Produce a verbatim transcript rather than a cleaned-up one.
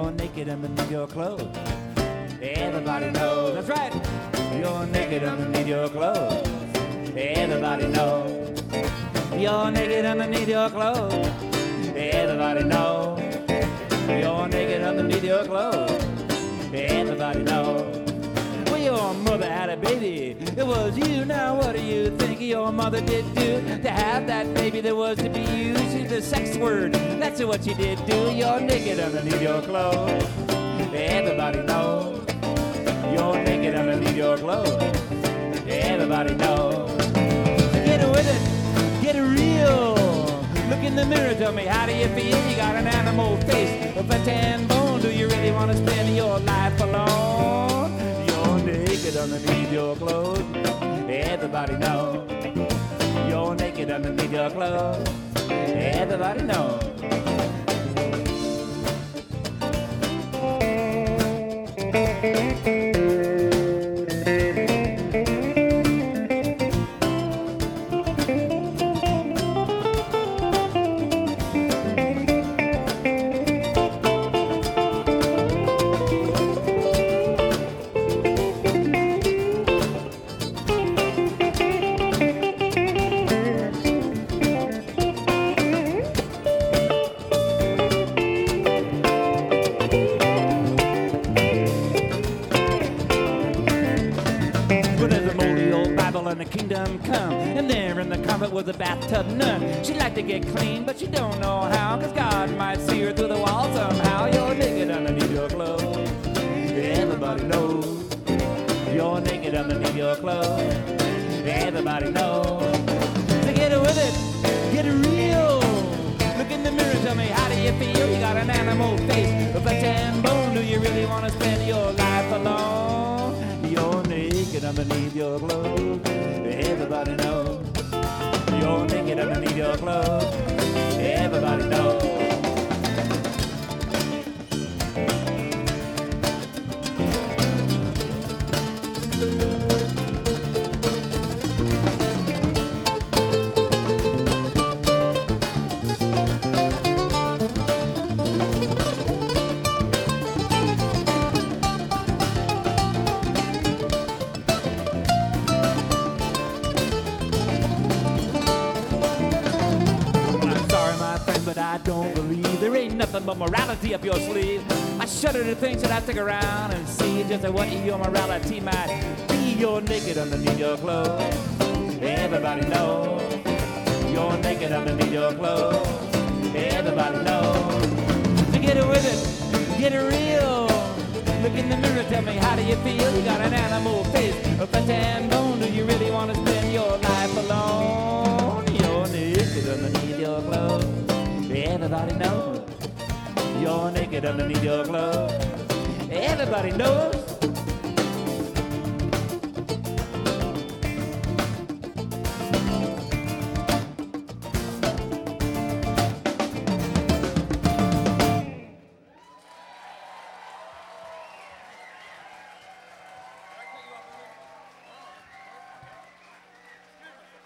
You're naked underneath your clothes. Everybody knows. That's right. You're naked underneath your clothes. Everybody knows. You're naked underneath your clothes. Everybody knows. You're naked underneath your clothes. Everybody knows. Well, your mother had a baby. It was you. Now what do you think your mother did do to have that baby that was to be used? She's the sex word. That's what you did do. You're naked underneath your clothes. Everybody knows. You're naked underneath your clothes. Everybody knows. Get with it. Get real. Look in the mirror, tell me, how do you feel? You got an animal face, a fat tan bone. Do you really want to spend your life alone? You're naked underneath your clothes. Everybody knows. You're naked underneath your clothes. Everybody knows. And the kingdom come, and there in the convent was a bathtub nun. She'd like to get clean, but she don't know how, cause God might see her through the wall somehow. You're naked underneath your clothes. Everybody knows. You're naked underneath your clothes. Everybody knows. So get with it, get real. Look in the mirror, tell me, how do you feel? You got an animal face, a flesh and bone. Do you really want to spend your life alone? You're naked underneath your clothes. Everybody knows. You're naked underneath your clothes. Everybody knows. But I don't believe there ain't nothing but morality up your sleeve. I shudder to think that I stick around and see just what your morality might be. You're naked underneath your clothes. Everybody knows. You're naked underneath your clothes. Everybody knows. So get it with it, get it real. Look in the mirror, tell me, how do you feel? You got an animal face, a flesh and bone. Do you really want to spend your life alone? You're naked underneath your clothes. Everybody knows. You're naked underneath your clothes. Everybody knows.